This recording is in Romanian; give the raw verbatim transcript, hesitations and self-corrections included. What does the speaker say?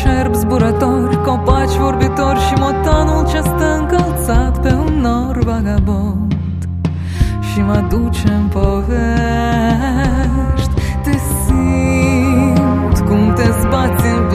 cerb zburători, copaci vorbitori și motanul ce stă încălțat pe un nor vagabond și mă duce în povești. Te simt cum te zbați în